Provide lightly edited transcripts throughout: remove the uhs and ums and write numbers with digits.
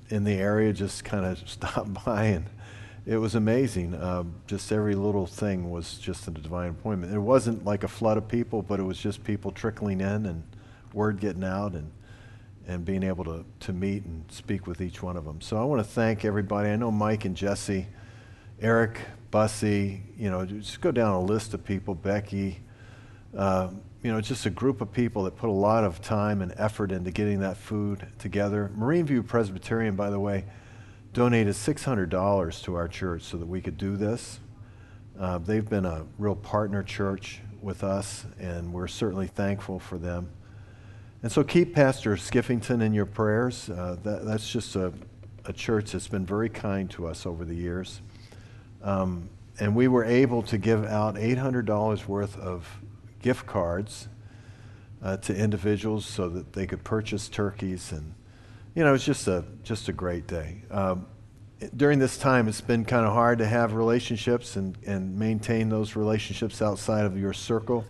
in the area just kind of stopped by, and it was amazing. Just every little thing was just a divine appointment. It wasn't like a flood of people, but it was just people trickling in and word getting out, and being able to meet and speak with each one of them. So I want to thank everybody. I know Mike and Jesse, Eric, Bussy, just go down a list of people, Becky, just a group of people that put a lot of time and effort into getting that food together. Marine View Presbyterian, by the way, donated $600 to our church so that we could do this. They've been a real partner church with us, and we're certainly thankful for them. And so keep Pastor Skiffington in your prayers. That's just a church that's been very kind to us over the years. And we were able to give out $800 worth of gift cards to individuals so that they could purchase turkeys. And, it's just a great day. During this time, it's been kind of hard to have relationships and maintain those relationships outside of your circle.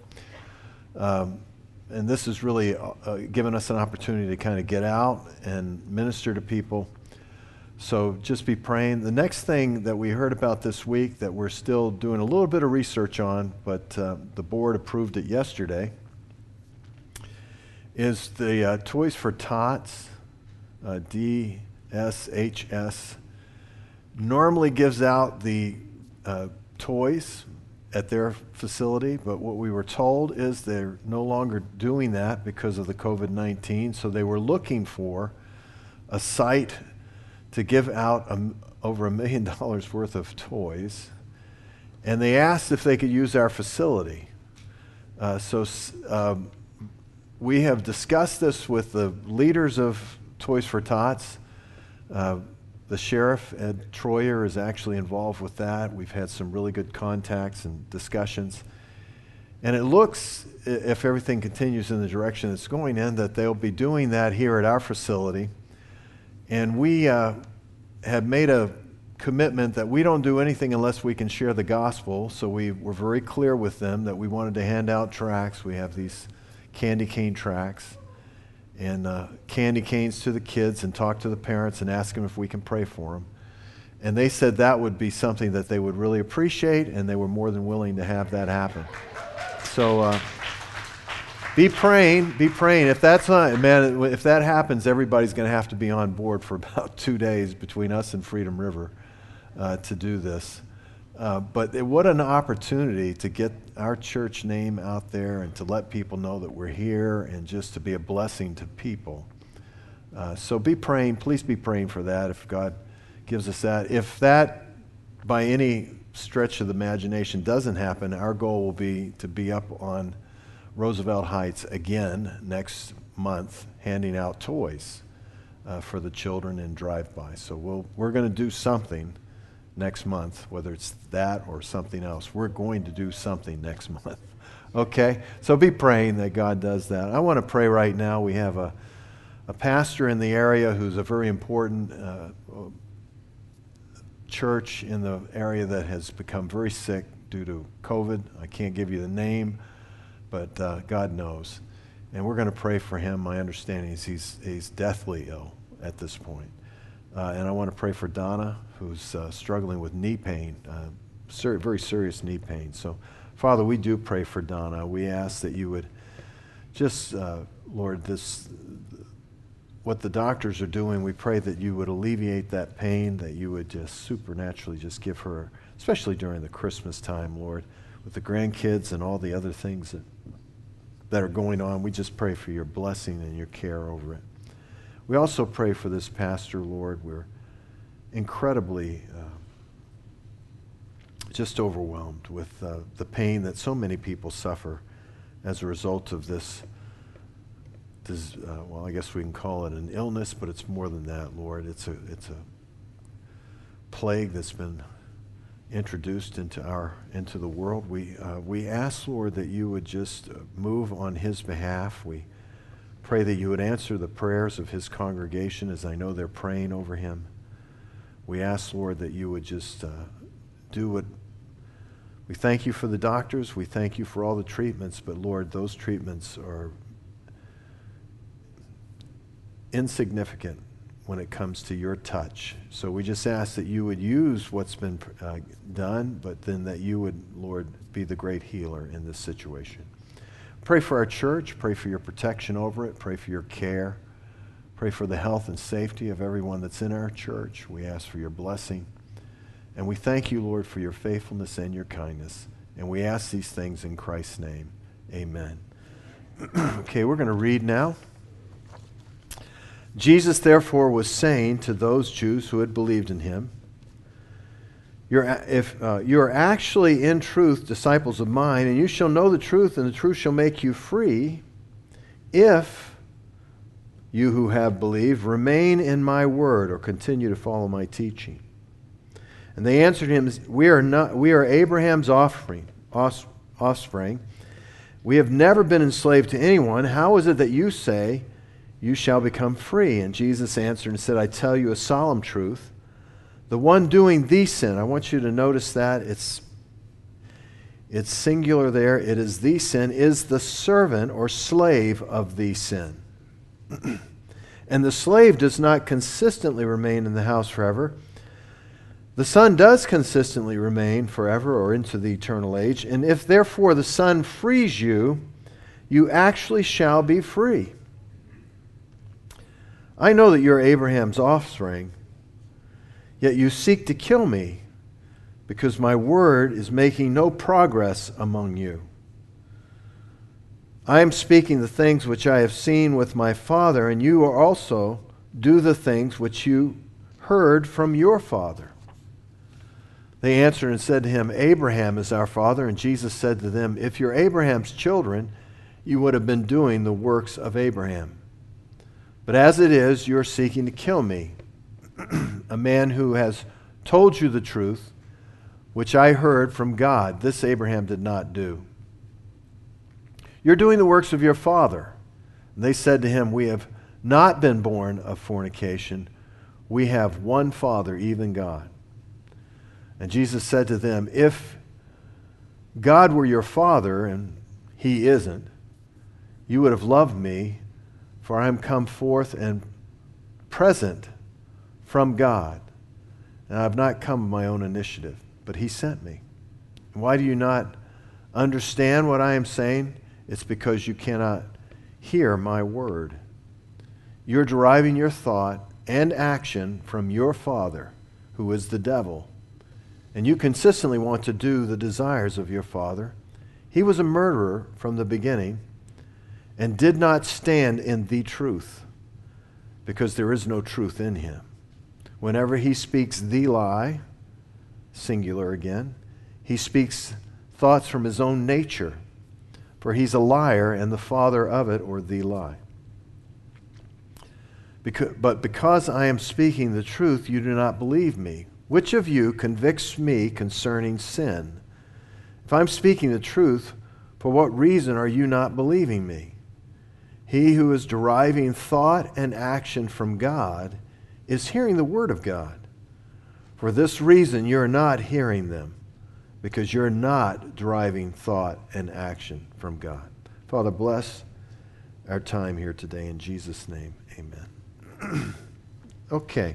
And this has really given us an opportunity to kind of get out and minister to people. So just be praying. The next thing that we heard about this week that we're still doing a little bit of research on, but the board approved it yesterday, is the Toys for Tots, DSHS, normally gives out the toys at their facility, but what we were told is they're no longer doing that because of the COVID-19, so they were looking for a site to give out over $1 million worth of toys, and they asked if they could use our facility. We have discussed this with the leaders of Toys for Tots. The sheriff, Ed Troyer, is actually involved with that. We've had some really good contacts and discussions. And it looks, if everything continues in the direction it's going in, that they'll be doing that here at our facility. And we have made a commitment that we don't do anything unless we can share the gospel. So we were very clear with them that we wanted to hand out tracts. We have these candy cane tracts. And candy canes to the kids, and talk to the parents and ask them if we can pray for them. And they said that would be something that they would really appreciate, and they were more than willing to have that happen. So be praying. If that's not, man, if that happens, everybody's going to have to be on board for about 2 days between us and Freedom River to do this. But what an opportunity to get our church name out there and to let people know that we're here and just to be a blessing to people. So be praying. Please be praying for that if God gives us that. If that, by any stretch of the imagination, doesn't happen, our goal will be to be up on Roosevelt Heights again next month handing out toys for the children in drive-by. So we're going to do something next month, whether it's that or something else. We're going to do something next month. Okay? So be praying that God does that. I want to pray right now. We have a pastor in the area who's a very important church in the area that has become very sick due to COVID. I can't give you the name, but God knows. And we're going to pray for him. My understanding is he's deathly ill at this point. And I want to pray for Donna, who's struggling with knee pain, very serious knee pain. So, Father, we do pray for Donna. We ask that you would just, Lord, what the doctors are doing, we pray that you would alleviate that pain, that you would just supernaturally just give her, especially during the Christmas time, Lord, with the grandkids and all the other things that are going on. We just pray for your blessing and your care over it. We also pray for this pastor, Lord. We're incredibly just overwhelmed with the pain that so many people suffer as a result of this, well, I guess we can call it an illness, but it's more than that, Lord. It's a plague that's been introduced into the world. We ask, Lord, that you would just move on his behalf. We pray that you would answer the prayers of his congregation as I know they're praying over him. We ask, Lord, that you would just do what we thank you for the doctors. We thank you for all the treatments, but Lord, those treatments are insignificant when it comes to your touch. So we just ask that you would use what's been done, but then that you would, Lord, be the great healer in this situation. Pray for our church. Pray for your protection over it. Pray for your care. Pray for the health and safety of everyone that's in our church. We ask for your blessing. And we thank you, Lord, for your faithfulness and your kindness. And we ask these things in Christ's name. Amen. Okay, we're going to read now. Jesus, therefore, was saying to those Jews who had believed in him, you are actually in truth disciples of mine, and you shall know the truth, and the truth shall make you free, if you who have believed remain in my word or continue to follow my teaching. And they answered him, we are Abraham's offspring. We have never been enslaved to anyone. How is it that you say you shall become free? And Jesus answered and said, I tell you a solemn truth. The one doing the sin, I want you to notice that it's singular there. It is the sin, is the servant or slave of the sin. And the slave does not consistently remain in the house forever. The Son does consistently remain forever or into the eternal age. And if therefore the Son frees you, you actually shall be free. I know that you're Abraham's offspring, yet you seek to kill me, because my word is making no progress among you. I am speaking the things which I have seen with my Father, and you also do the things which you heard from your father. They answered and said to him, Abraham is our father. And Jesus said to them, if you're Abraham's children, you would have been doing the works of Abraham. But as it is, you're seeking to kill me, a man who has told you the truth, which I heard from God. This Abraham did not do. You're doing the works of your father. And they said to him, we have not been born of fornication. We have one Father, even God. And Jesus said to them, if God were your Father, and he isn't, you would have loved me, for I am come forth and present from God. And I have not come of my own initiative, but he sent me. Why do you not understand what I am saying? It's because you cannot hear my word. You're deriving your thought and action from your father, who is the devil. And you consistently want to do the desires of your father. He was a murderer from the beginning and did not stand in the truth, because there is no truth in him. Whenever he speaks the lie, singular again, he speaks thoughts from his own nature, for he's a liar and the father of it, or the lie. But because I am speaking the truth, you do not believe me. Which of you convicts me concerning sin? If I'm speaking the truth, for what reason are you not believing me? He who is deriving thought and action from God is hearing the word of God. For this reason, you're not hearing them, because you're not deriving thought and action from God. Father, bless our time here today. In Jesus' name, amen. Okay.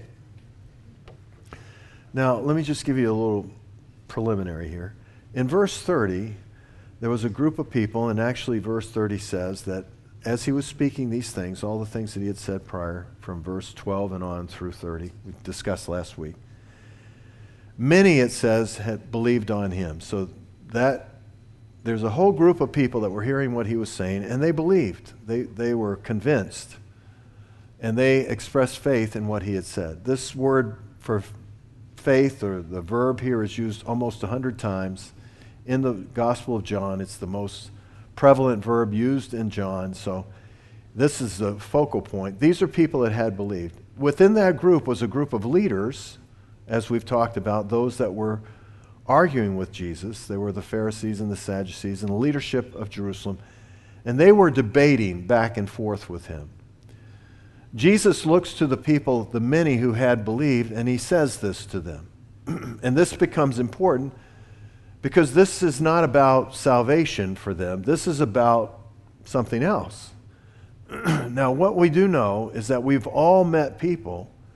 Now, let me just give you a little preliminary here. In verse 30, there was a group of people, and actually verse 30 says that as he was speaking these things, all the things that he had said prior, from verse 12 and on through 30, we discussed last week, many, it says, had believed on him. So that there's a whole group of people that were hearing what he was saying, and they believed. They were convinced, and they expressed faith in what he had said. This word for faith, or the verb here, is used almost 100 times in the Gospel of John. It's the most prevalent verb used in John, so this is the focal point. These are people that had believed. Within that group was a group of leaders, as we've talked about, those that were arguing with Jesus. They were the Pharisees and the Sadducees and the leadership of Jerusalem, and they were debating back and forth with him. Jesus looks to the people, the many who had believed, and he says this to them. And this becomes important because this is not about salvation for them. This is about something else. Now, what we do know is that we've all met people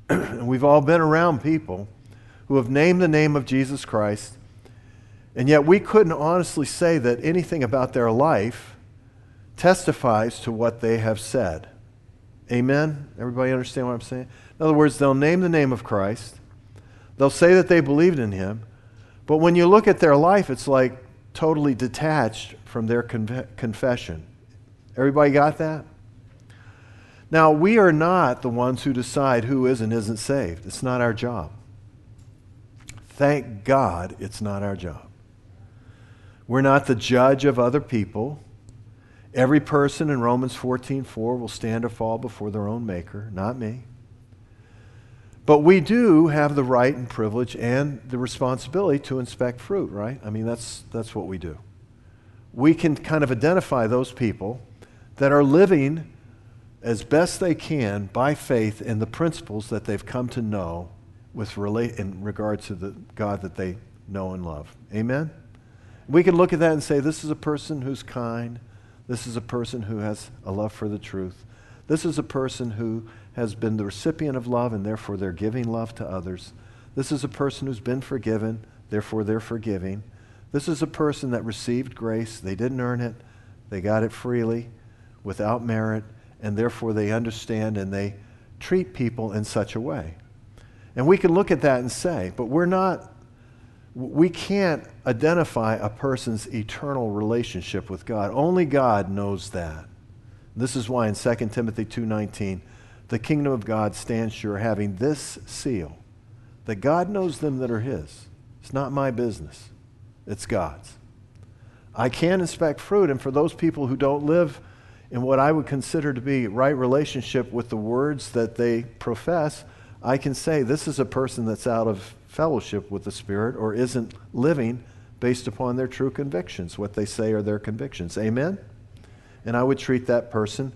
And we've all been around people who have named the name of Jesus Christ, and yet we couldn't honestly say that anything about their life testifies to what they have said. Amen? Everybody understand what I'm saying? In other words, they'll name the name of Christ. They'll say that they believed in him. But when you look at their life, it's like totally detached from their confession. Everybody got that? Now, we are not the ones who decide who is and isn't saved. It's not our job. Thank God it's not our job. We're not the judge of other people. Every person in Romans 14:4 will stand or fall before their own maker, not me. But we do have the right and privilege and the responsibility to inspect fruit, right? I mean, that's what we do. We can kind of identify those people that are living as best they can by faith in the principles that they've come to know in regard to the God that they know and love. Amen? We can look at that and say, this is a person who's kind. This is a person who has a love for the truth. This is a person who has been the recipient of love, and therefore they're giving love to others. This is a person who's been forgiven, therefore they're forgiving. This is a person that received grace. They didn't earn it. They got it freely, without merit, and therefore they understand and they treat people in such a way. And we can look at that and say, but we can't identify a person's eternal relationship with God. Only God knows that. This is why in 2 Timothy 2:19, the kingdom of God stands sure, having this seal, that God knows them that are his. It's not my business. It's God's. I can inspect fruit, and for those people who don't live in what I would consider to be right relationship with the words that they profess, I can say this is a person that's out of fellowship with the Spirit or isn't living based upon their true convictions. What they say are their convictions. Amen? And I would treat that person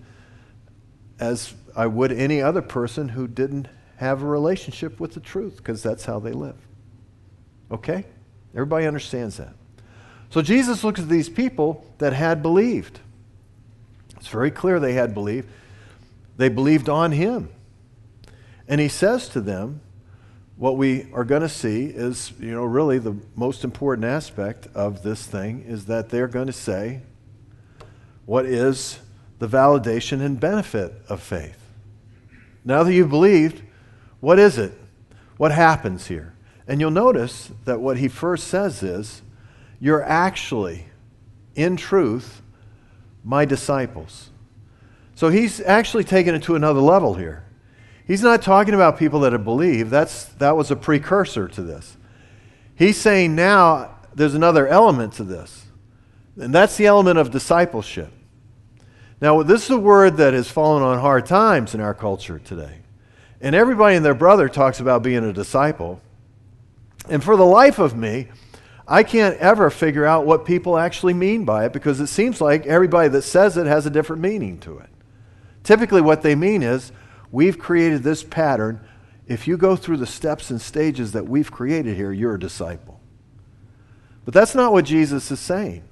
as I would any other person who didn't have a relationship with the truth, because that's how they live. Okay? Everybody understands that. So Jesus looks at these people that had believed. It's very clear they had believed. They believed on him. And he says to them, what we are going to see is, really the most important aspect of this thing is that they're going to say, what is the validation and benefit of faith? Now that you've believed, what is it? What happens here? And you'll notice that what he first says is, you're actually, in truth, my disciples. So he's actually taken it to another level here. He's not talking about people that have believed. That was a precursor to this. He's saying now there's another element to this, and that's the element of discipleship. Now, this is a word that has fallen on hard times in our culture today. And everybody and their brother talks about being a disciple. And for the life of me, I can't ever figure out what people actually mean by it, because it seems like everybody that says it has a different meaning to it. Typically what they mean is, we've created this pattern. If you go through the steps and stages that we've created here, you're a disciple. But that's not what Jesus is saying.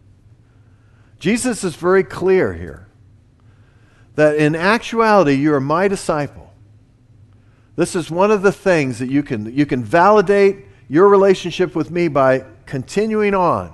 Jesus is very clear here that in actuality, you are my disciple. This is one of the things that you can validate your relationship with me by continuing on.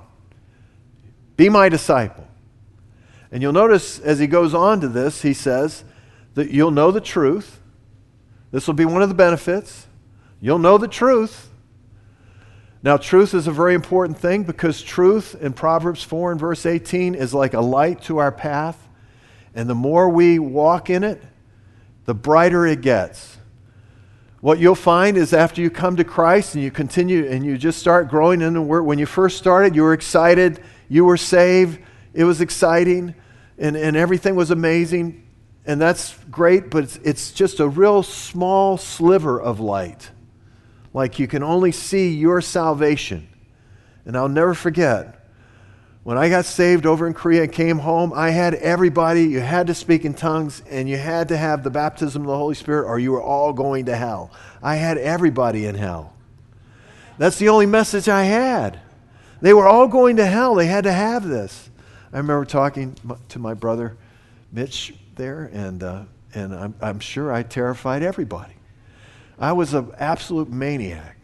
Be my disciple. And you'll notice as he goes on to this, he says that you'll know the truth. This will be one of the benefits. You'll know the truth. Now, truth is a very important thing, because truth in Proverbs 4 and verse 18 is like a light to our path. And the more we walk in it, the brighter it gets. What you'll find is after you come to Christ and you continue and you just start growing in the Word, when you first started, you were excited, you were saved, it was exciting, and everything was amazing. And that's great, but it's just a real small sliver of light. Like you can only see your salvation. And I'll never forget, when I got saved over in Korea and came home, I had everybody, you had to speak in tongues, and you had to have the baptism of the Holy Spirit, or you were all going to hell. I had everybody in hell. That's the only message I had. They were all going to hell. They had to have this. I remember talking to my brother Mitch there, and I'm sure I terrified everybody. I was an absolute maniac.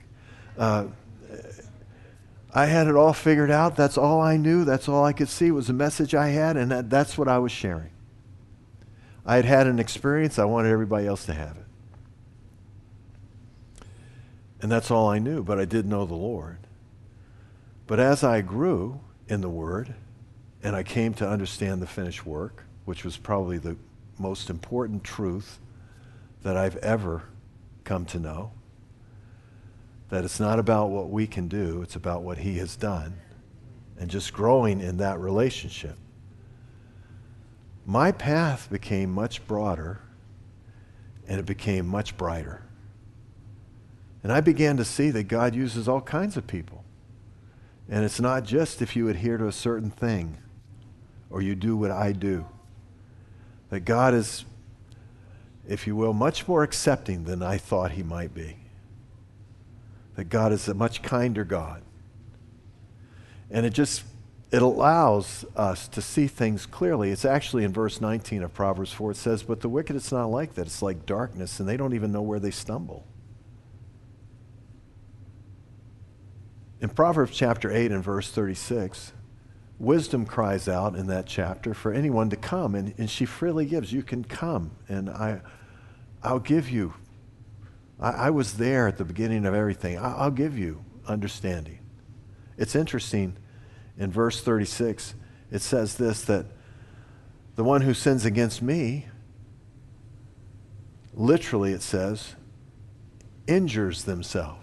I had it all figured out. That's all I knew. That's all I could see was the message I had, and that's what I was sharing. I had had an experience. I wanted everybody else to have it. And that's all I knew, but I did know the Lord. But as I grew in the Word, and I came to understand the finished work, which was probably the most important truth that I've ever come to know, that it's not about what we can do, it's about what He has done, and just growing in that relationship. My path became much broader, and it became much brighter. And I began to see that God uses all kinds of people. And it's not just if you adhere to a certain thing or you do what I do. That God is, if you will, much more accepting than I thought He might be. That God is a much kinder God. And it allows us to see things clearly. It's actually in verse 19 of Proverbs 4, it says, but the wicked, it's not like that. It's like darkness, and they don't even know where they stumble. In Proverbs chapter 8 and verse 36, wisdom cries out in that chapter for anyone to come, and she freely gives. You can come, and I'll give you. I was there at the beginning of everything. I'll give you understanding. It's interesting, in verse 36, it says this, that the one who sins against me, literally it says, injures themselves.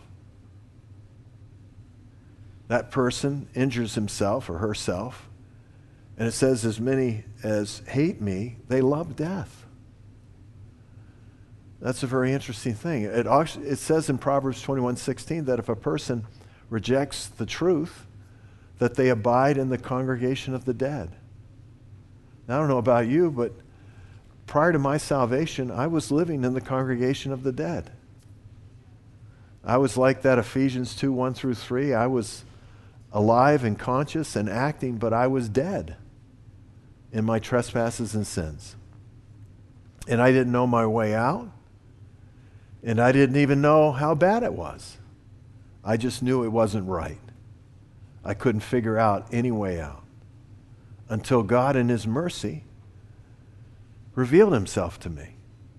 That person injures himself or herself. And it says, as many as hate me, they love death. That's a very interesting thing. It says in Proverbs 21:16 that if a person rejects the truth, that they abide in the congregation of the dead. Now, I don't know about you, but prior to my salvation, I was living in the congregation of the dead. I was like that Ephesians 2:1-3. I was alive and conscious and acting, but I was dead in my trespasses and sins. And I didn't know my way out, and I didn't even know how bad it was. I just knew it wasn't right. I couldn't figure out any way out until God in His mercy revealed Himself to me.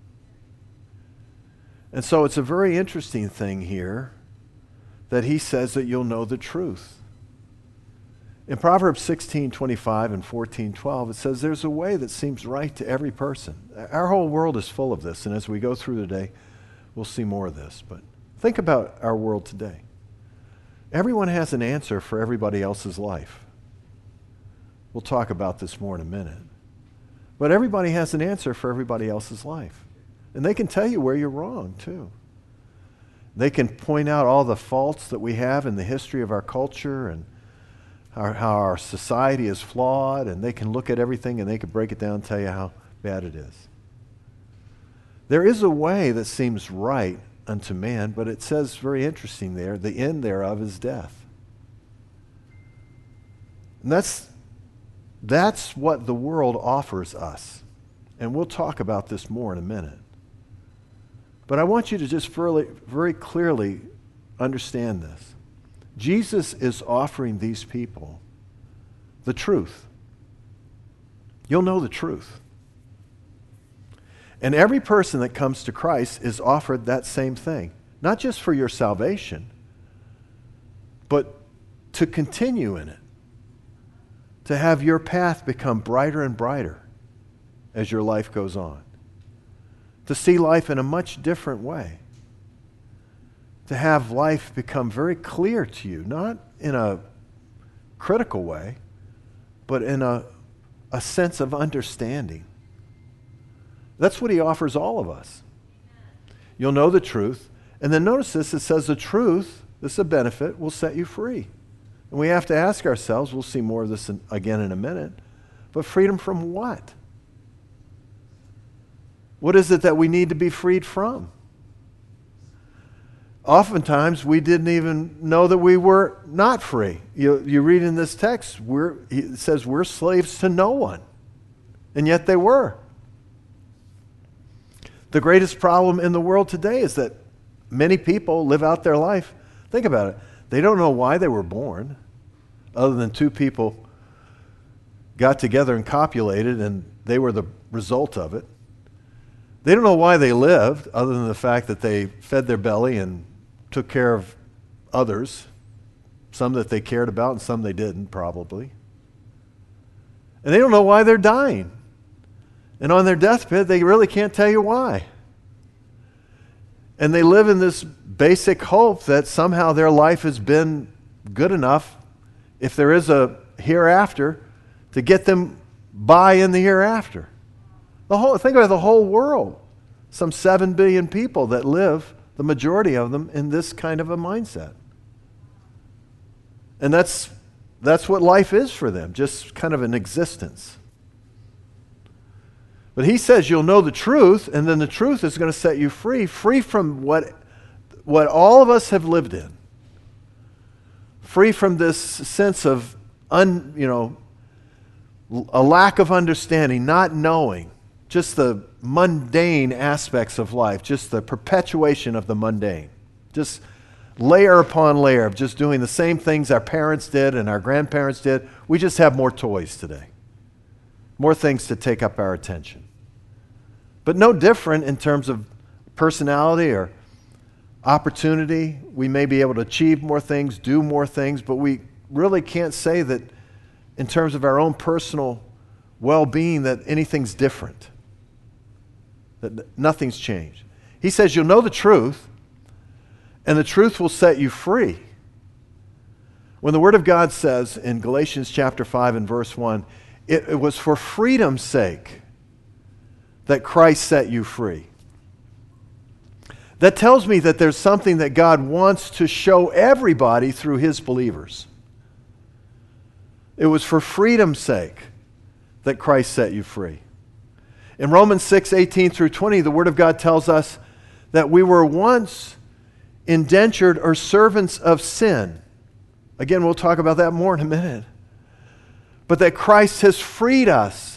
And so it's a very interesting thing here that He says that you'll know the truth. In Proverbs 16:25 and 14:12, it says there's a way that seems right to every person. Our whole world is full of this, and as we go through today, we'll see more of this. But think about our world today. Everyone has an answer for everybody else's life. We'll talk about this more in a minute. But everybody has an answer for everybody else's life. And they can tell you where you're wrong, too. They can point out all the faults that we have in the history of our culture and how our society is flawed, and they can look at everything and they can break it down and tell you how bad it is. There is a way that seems right unto man, but it says very interesting there, the end thereof is death. And that's what the world offers us. And we'll talk about this more in a minute. But I want you to just very clearly understand this. Jesus is offering these people the truth. You'll know the truth. And every person that comes to Christ is offered that same thing. Not just for your salvation, but to continue in it. To have your path become brighter and brighter as your life goes on. To see life in a much different way. To have life become very clear to you, not in a critical way, but in a sense of understanding. That's what He offers all of us. You'll know the truth. And then notice this, it says the truth, this is a benefit, will set you free. And we have to ask ourselves, we'll see more of this again in a minute, but freedom from what? What is it that we need to be freed from? Oftentimes, we didn't even know that we were not free. You read in this text, it says we're slaves to no one. And yet they were. The greatest problem in the world today is that many people live out their life. Think about it. They don't know why they were born, other than two people got together and copulated, and they were the result of it. They don't know why they lived, other than the fact that they fed their belly and took care of others, some that they cared about and some they didn't, probably. And they don't know why they're dying. And on their deathbed, they really can't tell you why. And they live in this basic hope that somehow their life has been good enough, if there is a hereafter, to get them by in the hereafter. Think about the whole world. Some 7 billion people that live, the majority of them, in this kind of a mindset. And that's what life is for them, just kind of an existence. But he says you'll know the truth, and then the truth is going to set you free from what all of us have lived in. Free from this sense of a lack of understanding, not knowing, just the mundane aspects of life, just the perpetuation of the mundane. Just layer upon layer of just doing the same things our parents did and our grandparents did. We just have more toys today. More things to take up our attention. But no different in terms of personality or opportunity. We may be able to achieve more things, do more things, but we really can't say that in terms of our own personal well-being that anything's different, that nothing's changed. He says you'll know the truth, and the truth will set you free. When the Word of God says in Galatians chapter 5 and verse 1, it was for freedom's sake that Christ set you free. That tells me that there's something that God wants to show everybody through His believers. It was for freedom's sake that Christ set you free. In Romans 6:18 through 20, the Word of God tells us that we were once indentured or servants of sin. Again, we'll talk about that more in a minute. But that Christ has freed us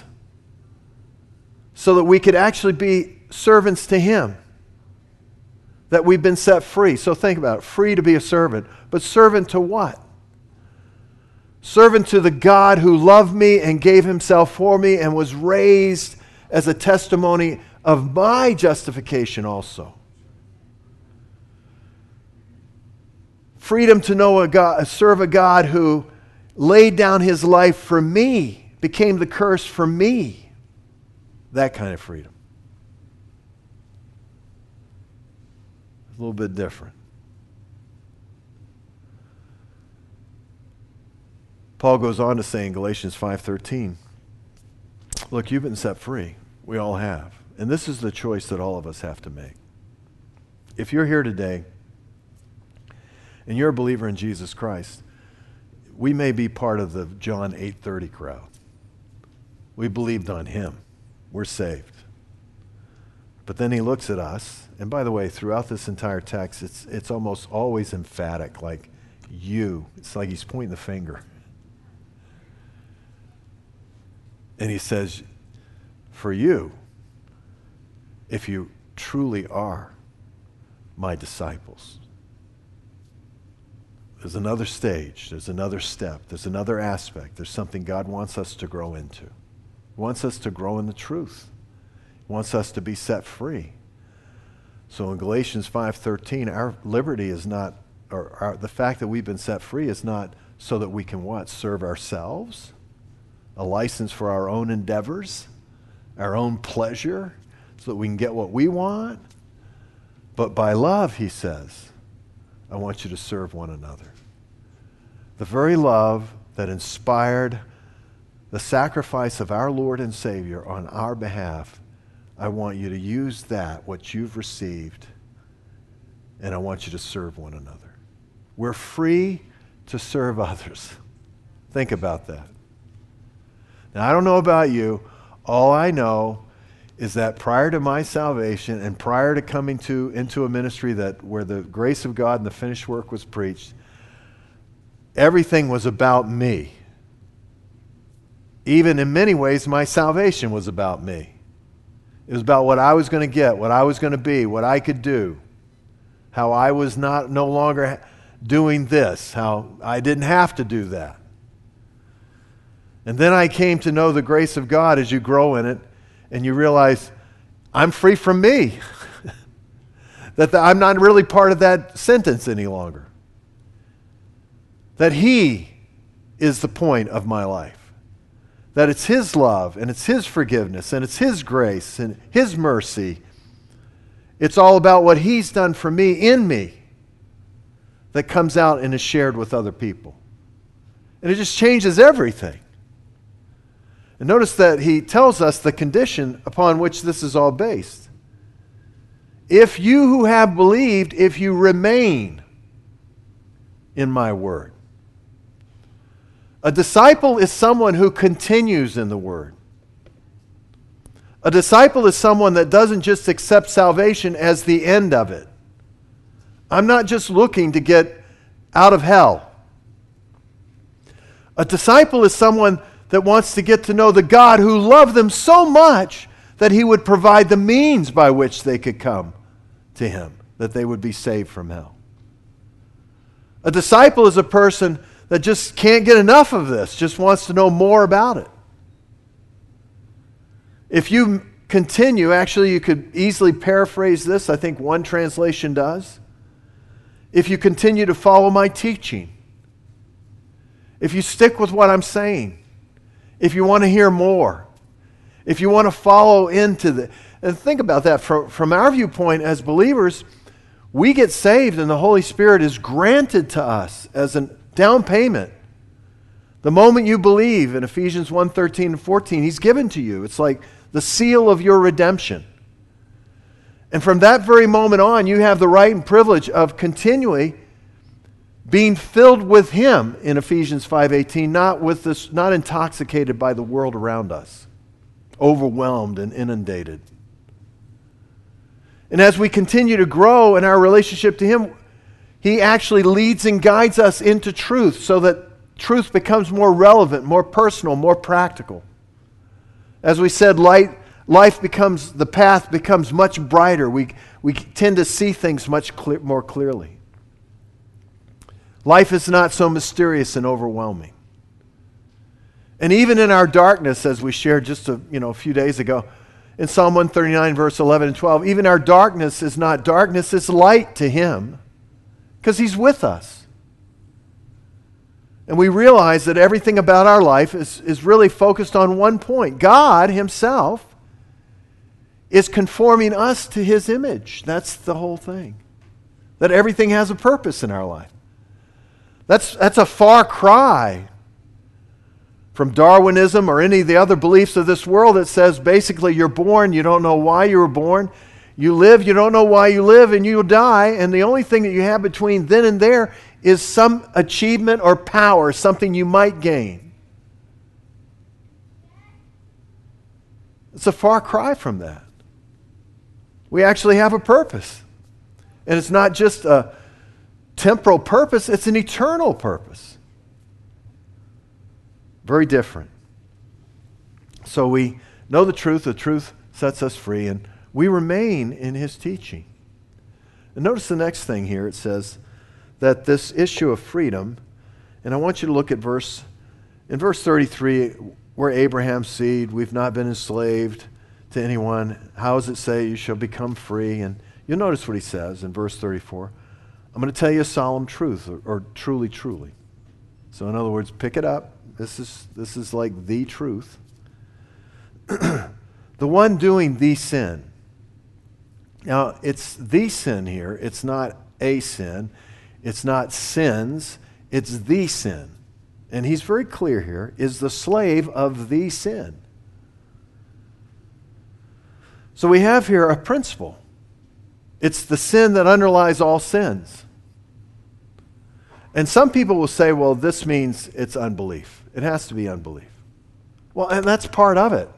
so that we could actually be servants to Him. That we've been set free. So think about it. Free to be a servant. But servant to what? Servant to the God who loved me and gave Himself for me and was raised as a testimony of my justification also. Freedom to know serve a God who laid down His life for me, became the curse for me. That kind of freedom. A little bit different. Paul goes on to say in Galatians 5:13, look, you've been set free. We all have. And this is the choice that all of us have to make. If you're here today and you're a believer in Jesus Christ, we may be part of the John 8:30 crowd. We believed on Him. We're saved. But then He looks at us, and by the way, throughout this entire text, it's almost always emphatic, like you. It's like He's pointing the finger. And He says, for you, if you truly are my disciples, there's another stage, there's another step, there's another aspect, there's something God wants us to grow into. He wants us to grow in the truth. He wants us to be set free. So in Galatians 5:13, our liberty is not, the fact that we've been set free is not so that we can what? Serve ourselves? A license for our own endeavors? Our own pleasure? So that we can get what we want? But by love, he says, I want you to serve one another. The very love that inspired the sacrifice of our Lord and Savior on our behalf, I want you to use that, what you've received, and I want you to serve one another. We're free to serve others. Think about that. Now, I don't know about you. All I know is that prior to my salvation and prior to coming into a ministry where the grace of God and the finished work was preached, everything was about me. Even in many ways, my salvation was about me. It was about what I was going to get, what I was going to be, what I could do, how I was no longer doing this, how I didn't have to do that. And then I came to know the grace of God as you grow in it, and you realize I'm free from me. I'm not really part of that sentence any longer. That He is the point of my life. That it's His love, and it's His forgiveness, and it's His grace, and His mercy. It's all about what He's done for me, in me, that comes out and is shared with other people. And it just changes everything. And notice that he tells us the condition upon which this is all based. If you who have believed, if you remain in my word. A disciple is someone who continues in the word. A disciple is someone that doesn't just accept salvation as the end of it. I'm not just looking to get out of hell. A disciple is someone that wants to get to know the God who loved them so much that He would provide the means by which they could come to Him, that they would be saved from hell. A disciple is a person that just can't get enough of this, just wants to know more about it. If you continue, actually you could easily paraphrase this, I think one translation does. If you continue to follow my teaching, if you stick with what I'm saying, if you want to hear more, if you want to follow into the... And think about that. From our viewpoint as believers, we get saved and the Holy Spirit is granted to us as a down payment. The moment you believe, in Ephesians 1:13 and 14, He's given to you. It's like the seal of your redemption. And from that very moment on, you have the right and privilege of continually being filled with Him in Ephesians 5:18, not intoxicated by the world around us, overwhelmed and inundated. And as we continue to grow in our relationship to Him, He actually leads and guides us into truth so that truth becomes more relevant, more personal, more practical. As we said, the path becomes much brighter. We tend to see things much more clearly. Life is not so mysterious and overwhelming. And even in our darkness, as we shared just a few days ago, in Psalm 139, verse 11 and 12, even our darkness is not darkness, it's light to Him, because He's with us. And we realize that everything about our life is really focused on one point. God Himself is conforming us to His image. That's the whole thing. That everything has a purpose in our life. That's a far cry from Darwinism or any of the other beliefs of this world that says basically you're born, you don't know why you were born. You live, you don't know why you live, and you'll die. And the only thing that you have between then and there is some achievement or power, something you might gain. It's a far cry from that. We actually have a purpose. And it's not just a temporal purpose, it's an eternal purpose. Very different. So we know the truth sets us free, and we remain in His teaching. And notice the next thing here, it says that this issue of freedom, and I want you to look at in verse 33, we're Abraham's seed, we've not been enslaved to anyone. How does it say you shall become free? And you'll notice what he says in verse 34. I'm going to tell you a solemn truth, or truly, truly. So in other words, pick it up. This is like the truth. The one doing the sin. Now, it's the sin here. It's not a sin. It's not sins. It's the sin. And he's very clear here, is the slave of the sin. So we have here a principle. It's the sin that underlies all sins. And some people will say, well, this means it's unbelief. It has to be unbelief. Well, and that's part of it.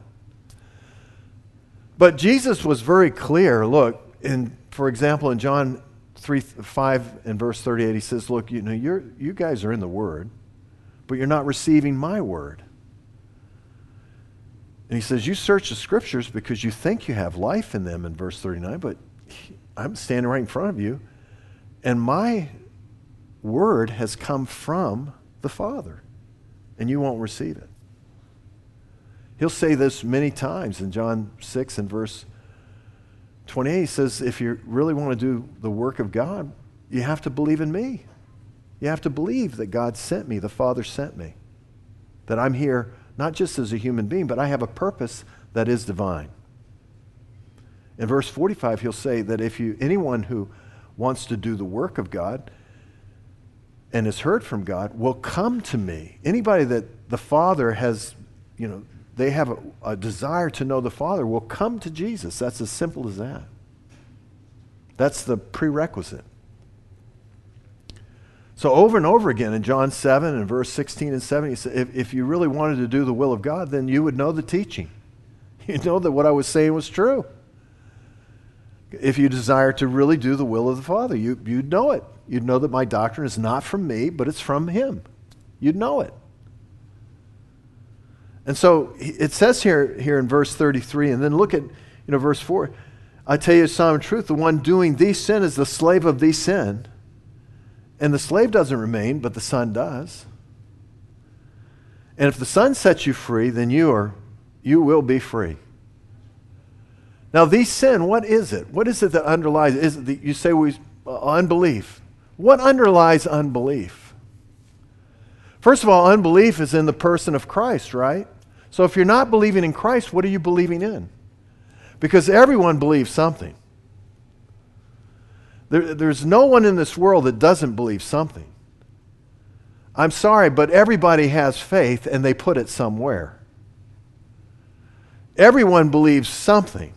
But Jesus was very clear. Look, for example, in John 5 and verse 38, he says, look, you guys are in the Word, but you're not receiving my Word. And he says, you search the Scriptures because you think you have life in them in verse 39, but I'm standing right in front of you. and my word has come from the Father, and you won't receive it. He'll say this many times in John 6 and verse 28. He says, if you really want to do the work of God, you have to believe in me. You have to believe that God sent me, the Father sent me, that I'm here not just as a human being, but I have a purpose that is divine. In verse 45, he'll say that anyone who wants to do the work of God and has heard from God will come to me. Anybody that the Father has, they have a desire to know the Father will come to Jesus. That's as simple as that. That's the prerequisite. So over and over again in John 7 and verse 16 and 17, he said, if you really wanted to do the will of God, then you would know the teaching. You know that what I was saying was true. If you desire to really do the will of the Father, you'd know it. You'd know that my doctrine is not from me, but it's from him. You'd know it. And so it says here in verse 33, and then look at verse 4. I tell you a solemn truth, the one doing the sin is the slave of the sin. And the slave doesn't remain, but the Son does. And if the Son sets you free, then you will be free. Now, the sin, what is it? What is it that underlies? Is it you say unbelief? What underlies unbelief? First of all, unbelief is in the person of Christ, right? So if you're not believing in Christ, what are you believing in? Because everyone believes something. There's no one in this world that doesn't believe something. I'm sorry, but everybody has faith and they put it somewhere. Everyone believes something.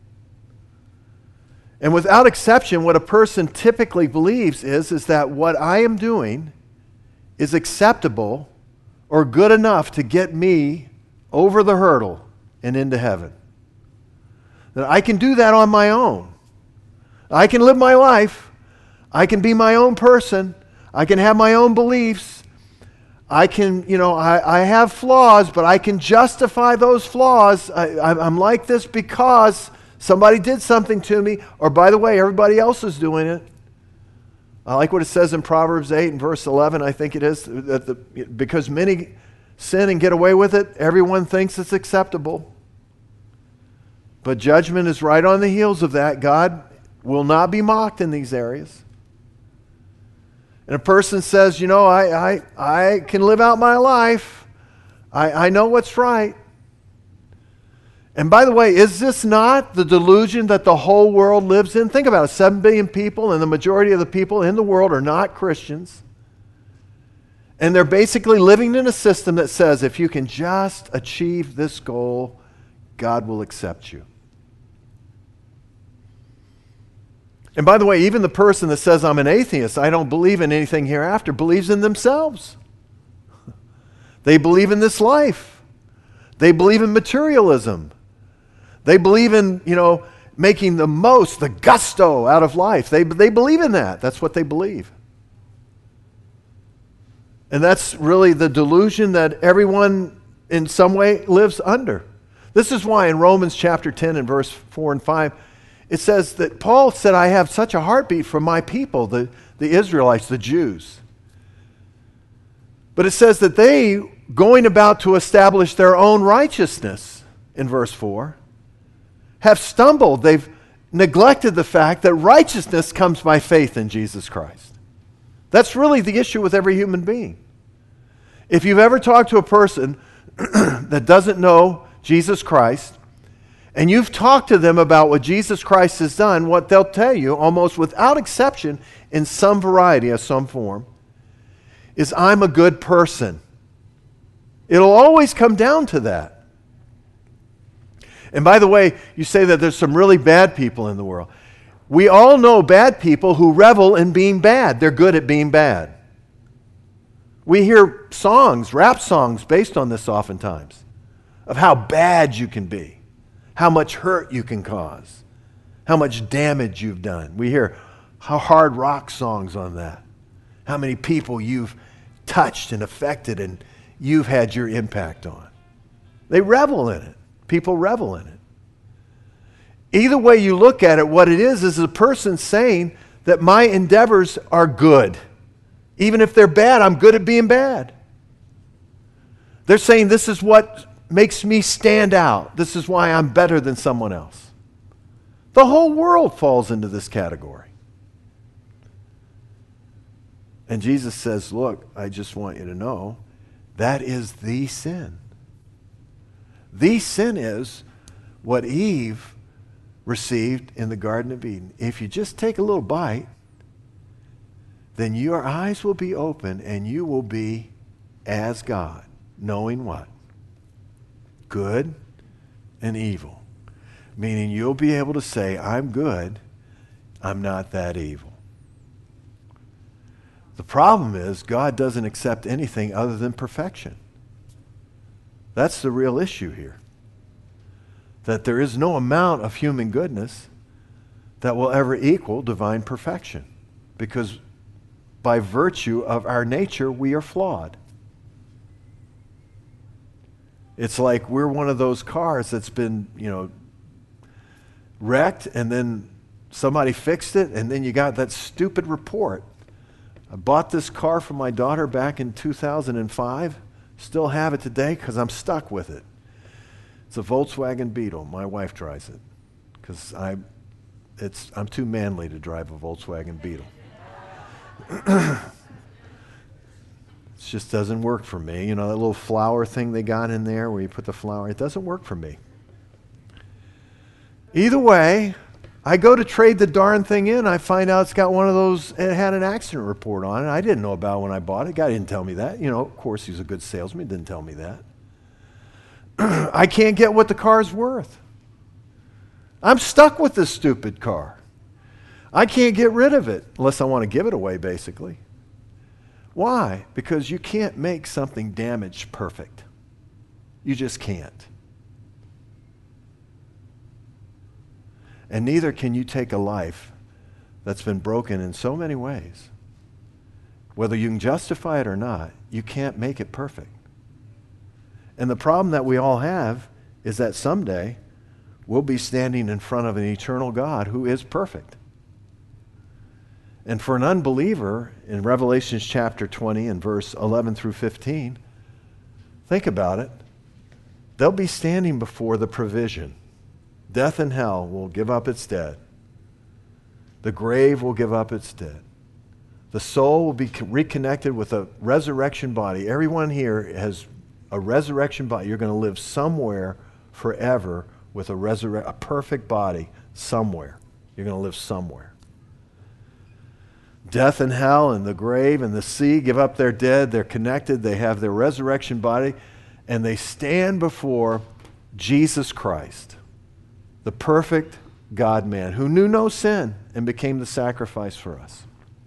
And without exception, what a person typically believes is that what I am doing is acceptable or good enough to get me over the hurdle and into heaven. That I can do that on my own. I can live my life. I can be my own person. I can have my own beliefs. I can, I have flaws, but I can justify those flaws. I'm like this because somebody did something to me, or by the way, everybody else is doing it. I like what it says in Proverbs 8 and verse 11, I think it is, that because many sin and get away with it, everyone thinks it's acceptable. But judgment is right on the heels of that. God will not be mocked in these areas. And a person says, I can live out my life. I know what's right. And by the way, is this not the delusion that the whole world lives in? Think about it. 7 billion people, and the majority of the people in the world are not Christians. And they're basically living in a system that says if you can just achieve this goal, God will accept you. And by the way, even the person that says, I'm an atheist, I don't believe in anything hereafter, believes in themselves. They believe in this life. They believe in materialism. They believe in, making the gusto out of life. They believe in that. That's what they believe. And that's really the delusion that everyone in some way lives under. This is why in Romans chapter 10 and verse 4 and 5, it says that Paul said, I have such a heartbeat for my people, the Israelites, the Jews. But it says that they, going about to establish their own righteousness, in verse 4, have stumbled. They've neglected the fact that righteousness comes by faith in Jesus Christ. That's really the issue with every human being. If you've ever talked to a person that doesn't know Jesus Christ, and you've talked to them about what Jesus Christ has done, what they'll tell you, almost without exception, in some variety or some form, is I'm a good person. It'll always come down to that. And by the way, you say that there's some really bad people in the world. We all know bad people who revel in being bad. They're good at being bad. We hear songs, rap songs, based on this oftentimes, of how bad you can be. How much hurt you can cause, how much damage you've done. We hear hard rock songs on that, how many people you've touched and affected and you've had your impact on. They revel in it. People revel in it. Either way you look at it, what it is a person saying that my endeavors are good. Even if they're bad, I'm good at being bad. They're saying this is what makes me stand out. This is why I'm better than someone else. The whole world falls into this category. And Jesus says, look, I just want you to know that is the sin. The sin is what Eve received in the Garden of Eden. If you just take a little bite, then your eyes will be open and you will be as God, knowing what? Good and evil. Meaning you'll be able to say, I'm good, I'm not that evil. The problem is God doesn't accept anything other than perfection. That's the real issue here. That there is no amount of human goodness that will ever equal divine perfection. Because by virtue of our nature, we are flawed. It's like we're one of those cars that's been, wrecked, and then somebody fixed it, and then you got that stupid report. I bought this car for my daughter back in 2005. Still have it today because I'm stuck with it. It's a Volkswagen Beetle. My wife drives it because I'm too manly to drive a Volkswagen Beetle. It just doesn't work for me. That little flower thing they got in there where you put the flower, it doesn't work for me. Either way, I go to trade the darn thing in. I find out it's got one of those, it had an accident report on it. I didn't know about it when I bought it. Guy didn't tell me that. Of course, he's a good salesman. He didn't tell me that. I can't get what the car's worth. I'm stuck with this stupid car. I can't get rid of it unless I want to give it away, basically. Why? Because you can't make something damaged perfect. You just can't. And neither can you take a life that's been broken in so many ways. Whether you can justify it or not, you can't make it perfect. And the problem that we all have is that someday we'll be standing in front of an eternal God who is perfect. And for an unbeliever, in Revelation chapter 20 and verse 11 through 15, think about it. They'll be standing before the provision. Death and hell will give up its dead. The grave will give up its dead. The soul will be reconnected with a resurrection body. Everyone here has a resurrection body. You're going to live somewhere forever with a perfect body somewhere. You're going to live somewhere. Death and hell and the grave and the sea give up their dead. They're connected. They have their resurrection body. And they stand before Jesus Christ, the perfect God-man who knew no sin and became the sacrifice for us.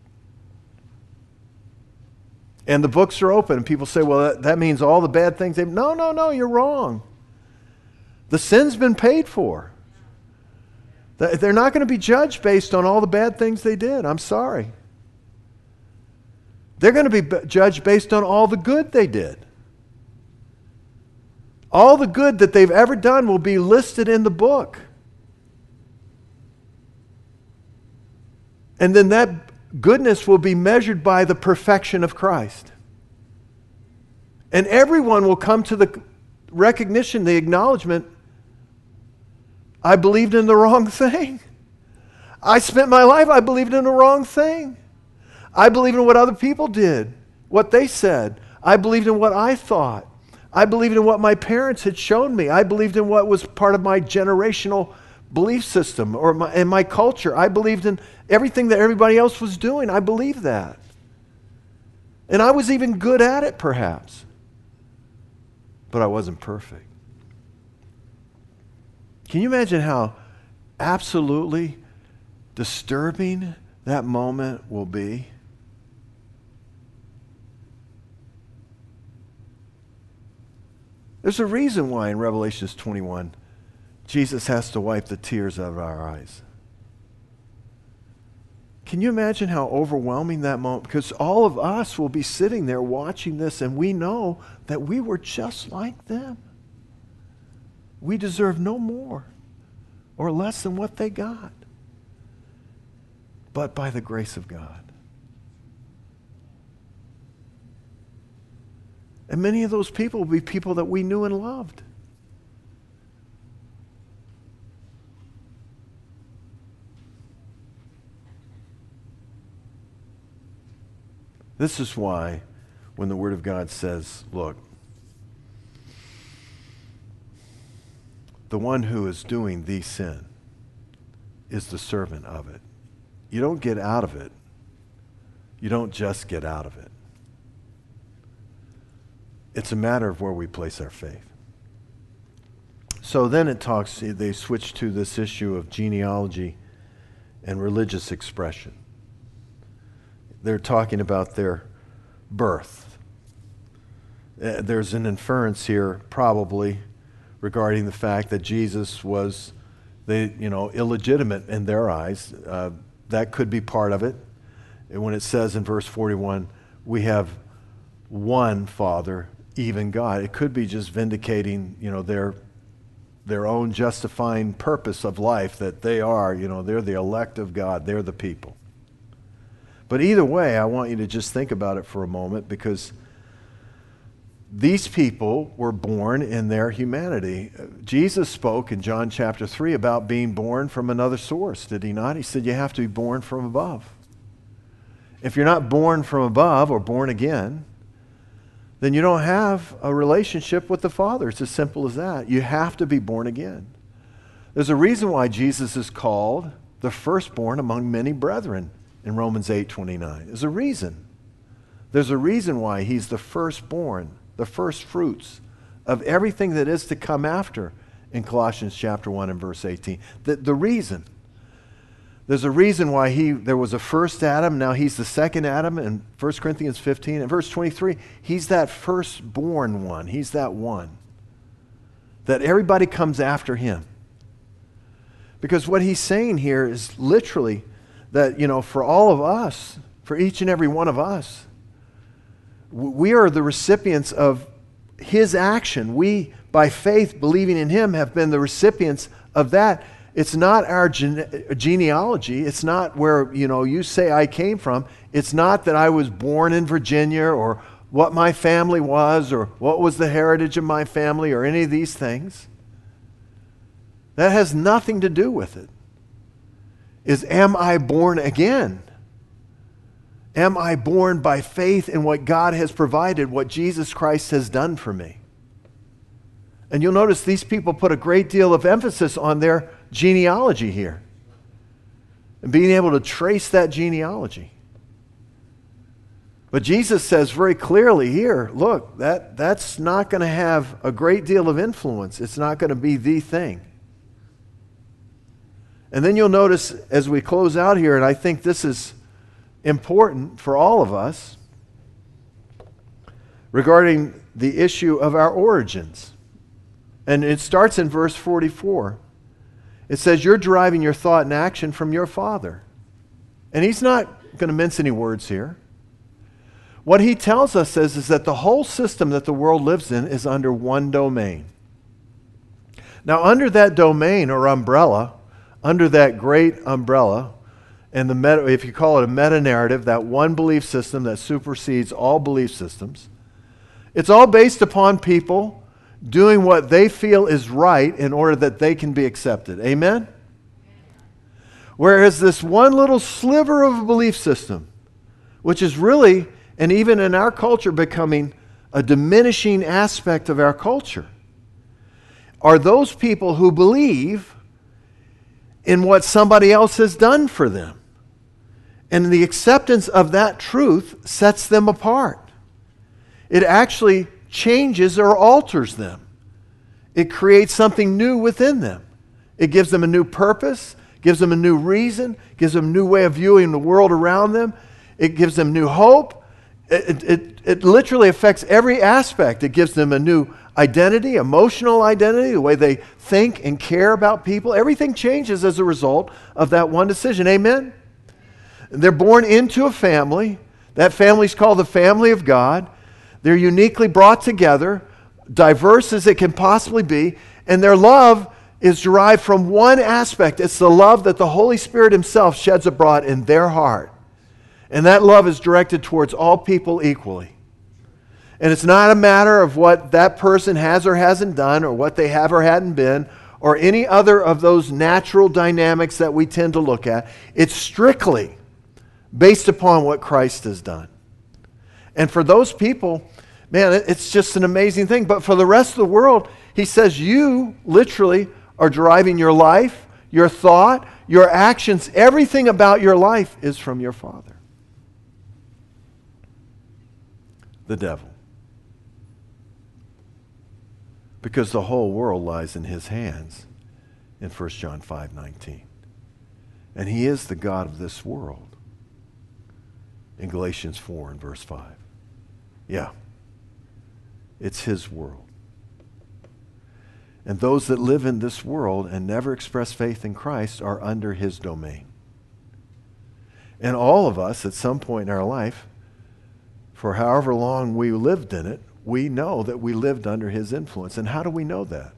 And the books are open, and people say, well, that means all the bad things. No, you're wrong. The sin's been paid for. They're not going to be judged based on all the bad things they did. I'm sorry. They're going to be judged based on all the good they did. All the good that they've ever done will be listed in the book. And then that goodness will be measured by the perfection of Christ. And everyone will come to the recognition, the acknowledgement, I believed in the wrong thing. I spent my life, I believed in the wrong thing. I believed in what other people did, what they said. I believed in what I thought. I believed in what my parents had shown me. I believed in what was part of my generational belief system or in my culture. I believed in everything that everybody else was doing. I believed that. And I was even good at it, perhaps. But I wasn't perfect. Can you imagine how absolutely disturbing that moment will be? There's a reason why in Revelation 21, Jesus has to wipe the tears out of our eyes. Can you imagine how overwhelming that moment? Because all of us will be sitting there watching this, and we know that we were just like them. We deserve no more or less than what they got. but by the grace of God. And many of those people will be people that we knew and loved. This is why when the Word of God says, look, the one who is doing the sin is the servant of it. You don't get out of it. You don't just get out of it. It's a matter of where we place our faith. So then they switch to this issue of genealogy and religious expression. They're talking about their birth. There's an inference here, probably, regarding the fact that Jesus was, illegitimate in their eyes. That could be part of it. And when it says in verse 41, we have one Father, even God, it could be just vindicating, their own justifying purpose of life, that they are, they're the elect of God, they're the people. But either way, I want you to just think about it for a moment, because these people were born in their humanity. Jesus spoke in John chapter 3 about being born from another source, did he not? He said you have to be born from above. If you're not born from above or born again, then you don't have a relationship with the Father. It's as simple as that. You have to be born again. There's a reason why Jesus is called the firstborn among many brethren in Romans 8:29. There's a reason. There's a reason why he's the firstborn, the first fruits of everything that is to come after in Colossians chapter 1 and verse 18. The reason. There's a reason why there was a first Adam, now he's the second Adam in 1 Corinthians 15. And verse 23, he's that firstborn one. He's that one. That everybody comes after him. Because what he's saying here is literally that, for all of us, for each and every one of us, we are the recipients of his action. We, by faith, believing in him, have been the recipients of that. It's not our genealogy. It's not where, you say I came from. It's not that I was born in Virginia or what my family was or what was the heritage of my family or any of these things. That has nothing to do with it. Am I born again? Am I born by faith in what God has provided, what Jesus Christ has done for me? And you'll notice these people put a great deal of emphasis on their genealogy here and being able to trace that genealogy. But Jesus says very clearly here, look, that's not going to have a great deal of influence. It's not going to be the thing. And then you'll notice as we close out here, and I think this is important for all of us, regarding the issue of our origins. And it starts in verse 44. It says, you're deriving your thought and action from your father. And he's not going to mince any words here. What he tells us is that the whole system that the world lives in is under one domain. Now, under that domain or umbrella, under that great umbrella, and if you call it a meta-narrative, that one belief system that supersedes all belief systems, it's all based upon people doing what they feel is right in order that they can be accepted. Amen? Whereas this one little sliver of a belief system, which is really, and even in our culture, becoming a diminishing aspect of our culture, are those people who believe in what somebody else has done for them. And the acceptance of that truth sets them apart. It actually changes or alters them. It creates something new within them. It gives them a new purpose, gives them a new reason, gives them a new way of viewing the world around them. It gives them new hope. It literally affects every aspect. It gives them a new identity, emotional identity, the way they think and care about people. Everything changes as a result of that one decision. Amen? They're born into a family. That family is called the family of God. They're uniquely brought together, diverse as it can possibly be, and their love is derived from one aspect. It's the love that the Holy Spirit himself sheds abroad in their heart. And that love is directed towards all people equally. And it's not a matter of what that person has or hasn't done, or what they have or hadn't been, or any other of those natural dynamics that we tend to look at. It's strictly based upon what Christ has done. And for those people, man, it's just an amazing thing. But for the rest of the world, he says you literally are deriving your life, your thought, your actions, everything about your life is from your father, the devil. Because the whole world lies in his hands in 1 John 5:19. And he is the God of this world in Galatians 4 and verse 5. Yeah, it's his world. And those that live in this world and never express faith in Christ are under his domain. And all of us at some point in our life, for however long we lived in it, we know that we lived under his influence. And how do we know that?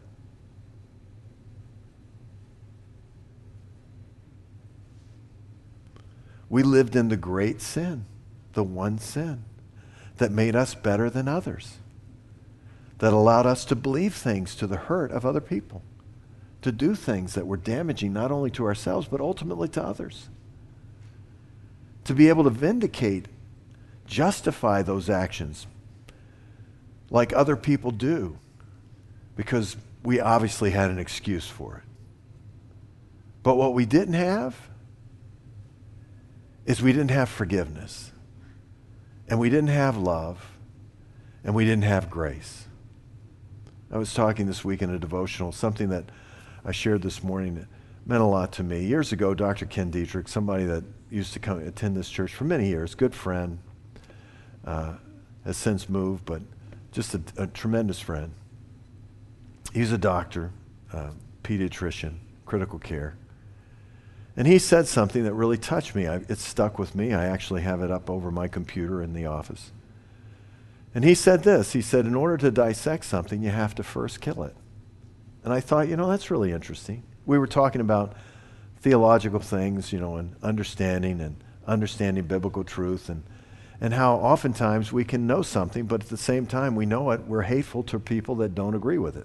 We lived in the great sin, the one sin that made us better than others, that allowed us to believe things to the hurt of other people, to do things that were damaging not only to ourselves but ultimately to others, to be able to vindicate, justify those actions like other people do, because we obviously had an excuse for it. But what we didn't have is we didn't have forgiveness, and we didn't have love, and we didn't have grace. I was talking this week in a devotional, something that I shared this morning that meant a lot to me. Years ago, Dr. Ken Dietrich, somebody that used to come attend this church for many years, good friend, has since moved, but just a tremendous friend. He's a doctor, pediatrician, critical care. And he said something that really touched me. It stuck with me. I actually have it up over my computer in the office. And he said this. He said, in order to dissect something, you have to first kill it. And I thought, that's really interesting. We were talking about theological things, and understanding biblical truth, and how oftentimes we can know something, but at the same time we know it, we're hateful to people that don't agree with it.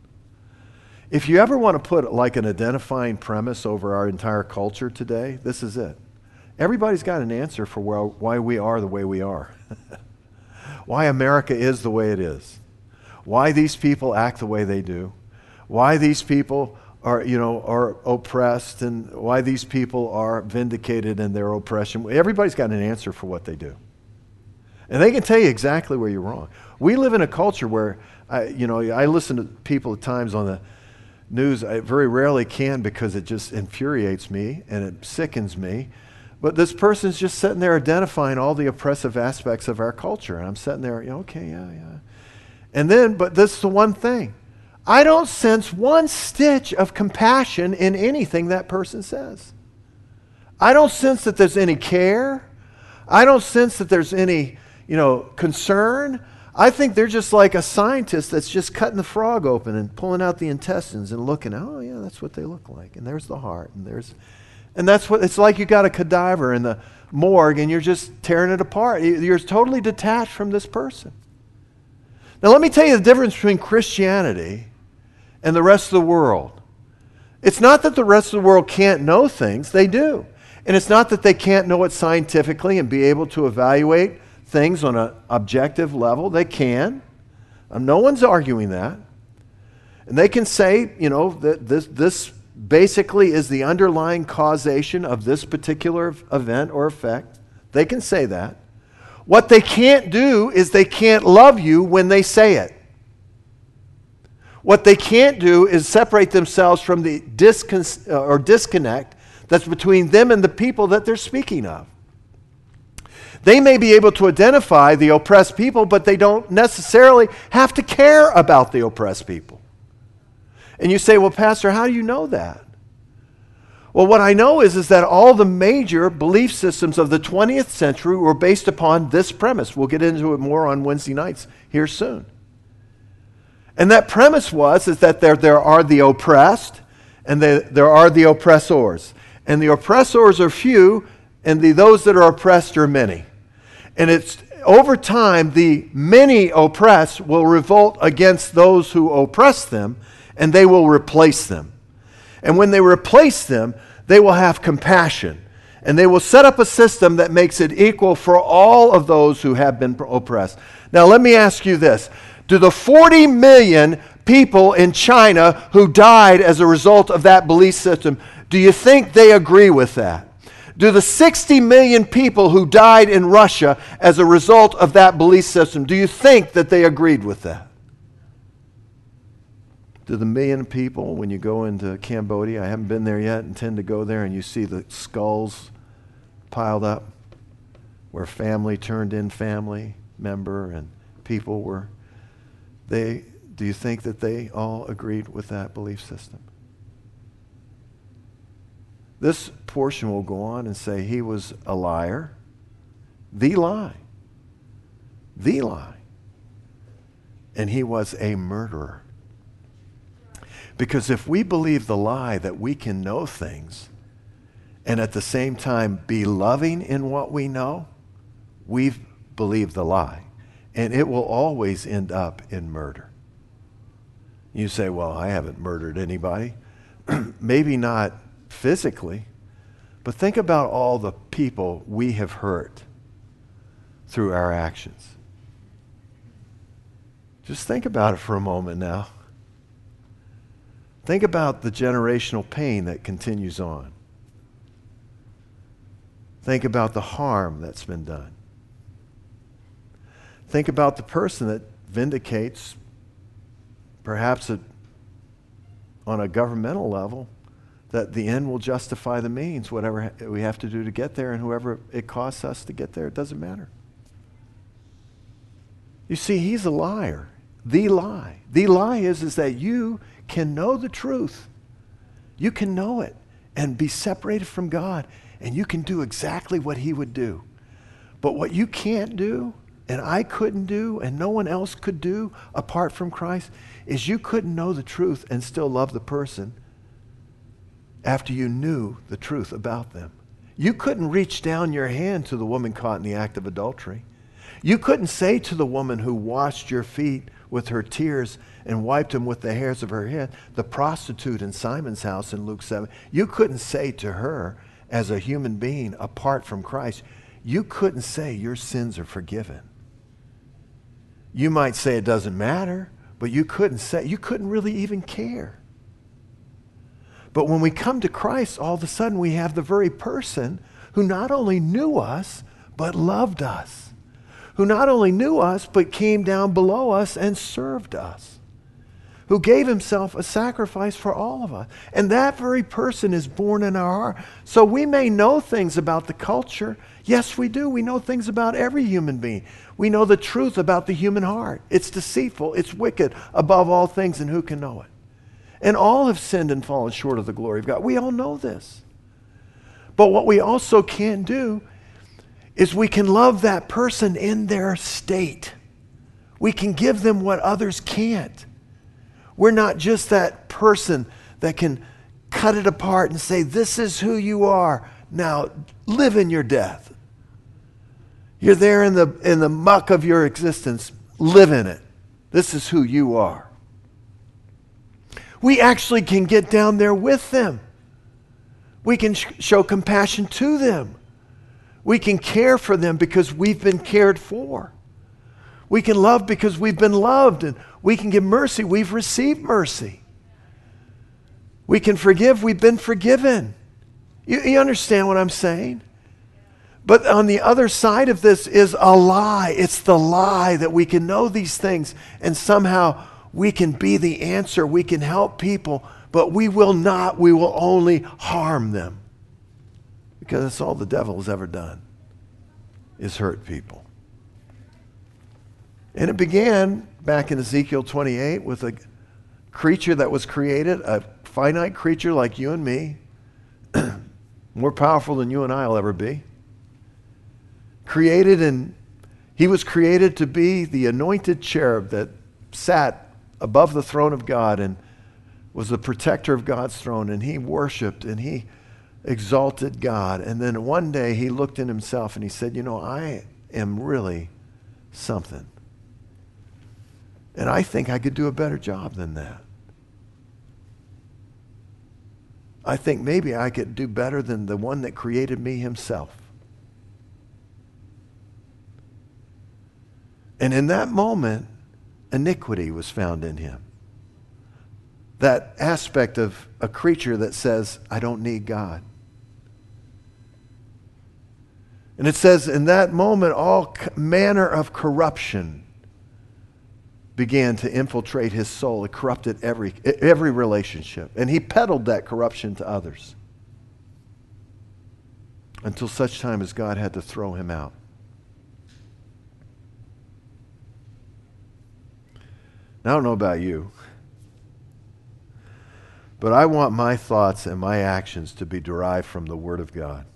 If you ever want to put like an identifying premise over our entire culture today, this is it. Everybody's got an answer for why we are the way we are. Why America is the way it is. Why these people act the way they do. Why these people are oppressed, and why these people are vindicated in their oppression. Everybody's got an answer for what they do. And they can tell you exactly where you're wrong. We live in a culture where, I listen to people at times on the news. I very rarely can, because it just infuriates me and it sickens me. But this person's just sitting there identifying all the oppressive aspects of our culture. And I'm sitting there, okay, yeah. And then, but this is the one thing. I don't sense one stitch of compassion in anything that person says. I don't sense that there's any care. I don't sense that there's any concern. I think they're just like a scientist that's just cutting the frog open and pulling out the intestines and looking, oh yeah, that's what they look like. And there's the heart, and that's what it's like. You got a cadaver in the morgue and you're just tearing it apart. You're totally detached from this person. Now let me tell you the difference between Christianity and the rest of the world. It's not that the rest of the world can't know things, they do. And it's not that they can't know it scientifically and be able to evaluate things on an objective level. They can. No one's arguing that. And they can say, that this basically is the underlying causation of this particular event or effect. They can say that. What they can't do is they can't love you when they say it. What they can't do is separate themselves from the disconnect that's between them and the people that they're speaking of. They may be able to identify the oppressed people, but they don't necessarily have to care about the oppressed people. And you say, well, Pastor, how do you know that? Well, what I know is that all the major belief systems of the 20th century were based upon this premise. We'll get into it more on Wednesday nights here soon. And that premise is that there are the oppressed, and there are the oppressors. And the oppressors are few, and those that are oppressed are many. And it's over time, the many oppressed will revolt against those who oppress them, and they will replace them. And when they replace them, they will have compassion. And they will set up a system that makes it equal for all of those who have been oppressed. Now, let me ask you this. Do the 40 million people in China who died as a result of that belief system, do you think they agree with that? Do the 60 million people who died in Russia as a result of that belief system, do you think that they agreed with that? Do the million people, when you go into Cambodia, I haven't been there yet, intend to go there, and you see the skulls piled up where family turned in family member and people were, do you think that they all agreed with that belief system? This portion will go on and say he was a liar, the lie, and he was a murderer. Because if we believe the lie that we can know things and at the same time be loving in what we know, we've believed the lie. And it will always end up in murder. You say, well, I haven't murdered anybody. Maybe not physically, but think about all the people we have hurt through our actions. Just think about it for a moment now. Think about the generational pain that continues on. Think about the harm that's been done. Think about the person that vindicates, perhaps on a governmental level, that the end will justify the means, whatever we have to do to get there, and whoever it costs us to get there, it doesn't matter. You see, he's a liar. The lie. The lie is that you can know the truth. You can know it and be separated from God, and you can do exactly what he would do. But what you can't do, and I couldn't do, and no one else could do apart from Christ, is you couldn't know the truth and still love the person after you knew the truth about them. You couldn't reach down your hand to the woman caught in the act of adultery. You couldn't say to the woman who washed your feet with her tears and wiped them with the hairs of her head, the prostitute in Simon's house in Luke 7, you couldn't say to her as a human being apart from Christ, you couldn't say your sins are forgiven. You might say it doesn't matter, but you couldn't really even care. But when we come to Christ, all of a sudden we have the very person who not only knew us, but loved us. Who not only knew us, but came down below us and served us. Who gave himself a sacrifice for all of us. And that very person is born in our heart. So we may know things about the culture. Yes, we do. We know things about every human being. We know the truth about the human heart. It's deceitful. It's wicked above all things, and who can know it? And all have sinned and fallen short of the glory of God. We all know this. But what we also can do is we can love that person in their state. We can give them what others can't. We're not just that person that can cut it apart and say, this is who you are. Now live in your death. You're there in the muck of your existence. Live in it. This is who you are. We actually can get down there with them. We can show compassion to them. We can care for them because we've been cared for. We can love because we've been loved, and we can give mercy. We've received mercy. We can forgive. We've been forgiven. You understand what I'm saying? But on the other side of this is a lie. It's the lie that we can know these things and somehow we can be the answer. We can help people, but we will not. We will only harm them. Because that's all the devil has ever done, is hurt people. And it began back in Ezekiel 28 with a creature that was created, a finite creature like you and me, more powerful than you and I will ever be. Created, and he was created to be the anointed cherub that sat above the throne of God and was the protector of God's throne, and he worshiped and he exalted God. And then one day he looked in himself and he said, you know, I am really something. And I think I could do a better job than that. I think maybe I could do better than the one that created me himself. And in that moment, iniquity was found in him. That aspect of a creature that says, I don't need God. And it says, in that moment, all manner of corruption began to infiltrate his soul. It corrupted every relationship. And he peddled that corruption to others. Until such time as God had to throw him out. Now, I don't know about you, but I want my thoughts and my actions to be derived from the Word of God.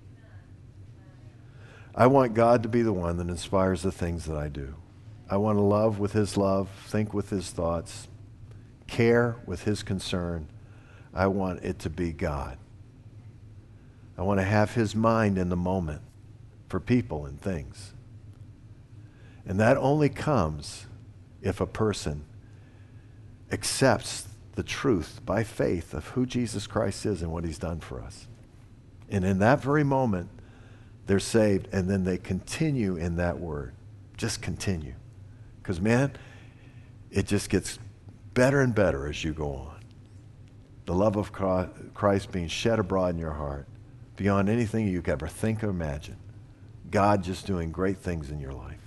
I want God to be the one that inspires the things that I do. I want to love with His love, think with His thoughts, care with His concern. I want it to be God. I want to have His mind in the moment for people and things. And that only comes if a person accepts the truth by faith of who Jesus Christ is and what He's done for us. And in that very moment, they're saved, and then they continue in that word. Just continue. Because, man, it just gets better and better as you go on. The love of Christ being shed abroad in your heart beyond anything you could ever think or imagine. God just doing great things in your life.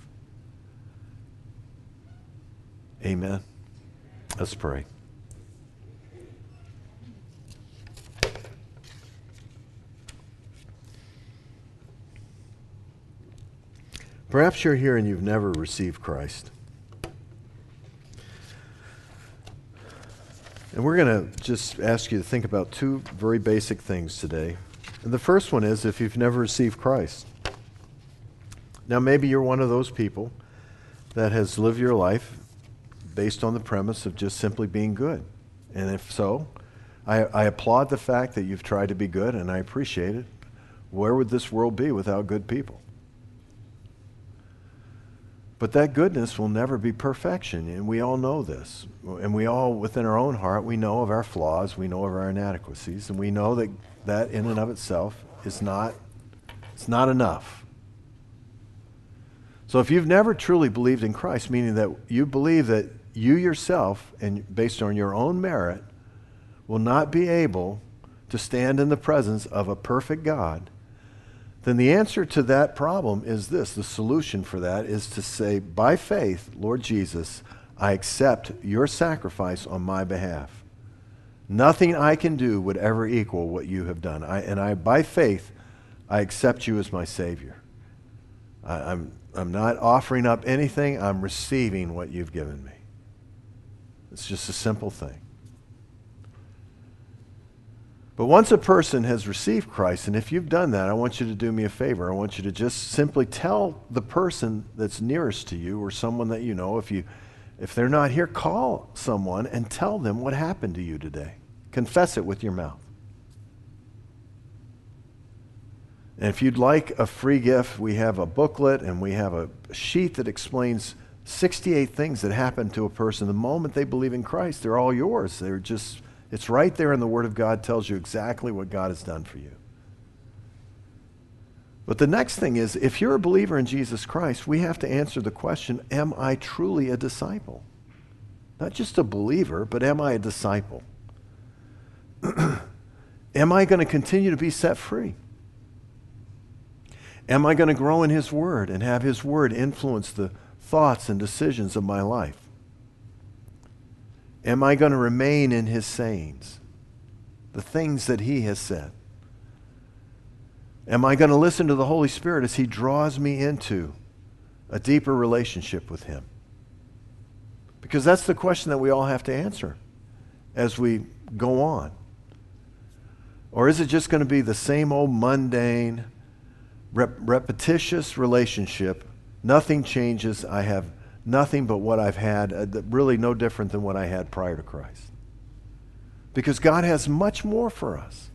Amen. Let's pray. Perhaps you're here and you've never received Christ. And we're going to just ask you to think about two very basic things today. And the first one is if you've never received Christ. Now, maybe you're one of those people that has lived your life based on the premise of just simply being good. And if so, I applaud the fact that you've tried to be good, and I appreciate it. Where would this world be without good people? But that goodness will never be perfection, and we all know this. And we all, within our own heart, we know of our flaws, we know of our inadequacies, and we know that that in and of itself is not enough. So if you've never truly believed in Christ, meaning that you believe that you yourself, and based on your own merit, will not be able to stand in the presence of a perfect God, then the answer to that problem is this. The solution for that is to say, by faith, Lord Jesus, I accept your sacrifice on my behalf. Nothing I can do would ever equal what you have done. By faith, I accept you as my Savior. I'm not offering up anything. I'm receiving what you've given me. It's just a simple thing. But once a person has received Christ, and if you've done that, I want you to do me a favor. I want you to just simply tell the person that's nearest to you or someone that you know, if they're not here, call someone and tell them what happened to you today. Confess it with your mouth. And if you'd like a free gift, we have a booklet and we have a sheet that explains 68 things that happen to a person the moment they believe in Christ. They're all yours. It's right there in the Word of God, tells you exactly what God has done for you. But the next thing is, if you're a believer in Jesus Christ, we have to answer the question, am I truly a disciple? Not just a believer, but am I a disciple? Am I going to continue to be set free? Am I going to grow in His Word and have His Word influence the thoughts and decisions of my life? Am I going to remain in His sayings, the things that He has said? Am I going to listen to the Holy Spirit as He draws me into a deeper relationship with Him? Because that's the question that we all have to answer as we go on. Or is it just going to be the same old mundane, repetitious relationship? Nothing changes. I have nothing but what I've had, really no different than what I had prior to Christ. because God has much more for us.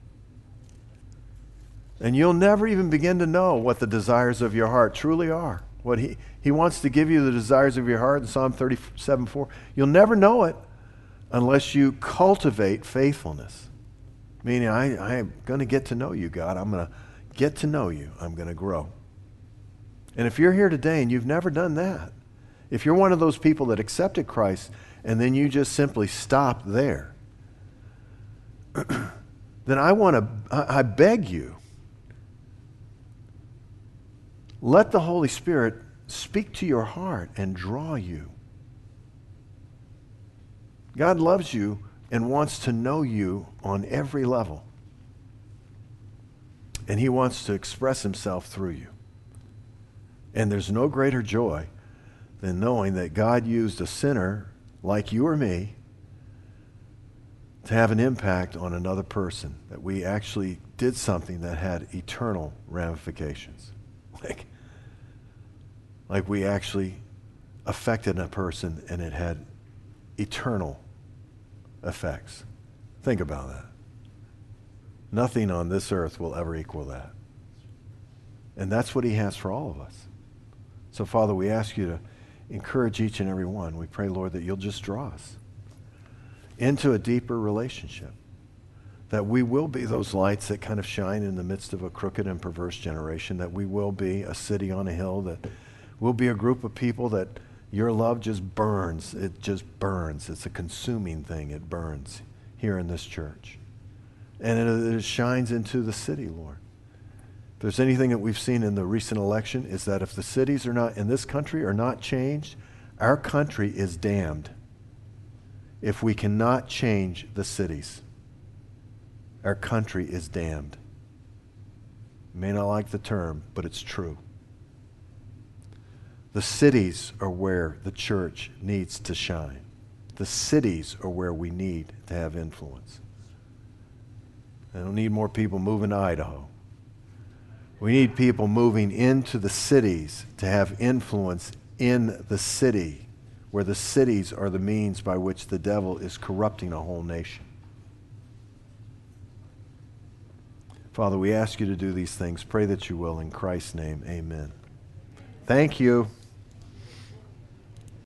And you'll never even begin to know what the desires of your heart truly are. What he wants to give you the desires of your heart in Psalm 37:4. You'll never know it unless you cultivate faithfulness. Meaning, I am going to get to know you, God. I'm going to get to know you. I'm going to grow. And if you're here today and you've never done that, if you're one of those people that accepted Christ and then you just simply stop there, then I beg you, let the Holy Spirit speak to your heart and draw you. God loves you and wants to know you on every level. And he wants to express himself through you. And there's no greater joy than knowing that God used a sinner like you or me to have an impact on another person, that we actually did something that had eternal ramifications. Like we actually affected a person and it had eternal effects. Think about that. Nothing on this earth will ever equal that. And that's what he has for all of us. So, Father, we ask you to encourage each and every one. We pray, Lord, that you'll just draw us into a deeper relationship, that we will be those lights that kind of shine in the midst of a crooked and perverse generation, that we will be a city on a hill, that we'll be a group of people that your love just burns. It just burns. It's a consuming thing. It burns here in this church. And it shines into the city, Lord. If there's anything that we've seen in the recent election, is that if the cities are not in this country are not changed, our country is damned. If we cannot change the cities, our country is damned. You may not like the term, but it's true. The cities are where the church needs to shine. The cities are where we need to have influence. I don't need more people moving to Idaho. We need people moving into the cities to have influence in the city, where the cities are the means by which the devil is corrupting a whole nation. Father, we ask you to do these things. Pray that you will. In Christ's name, amen. Thank you.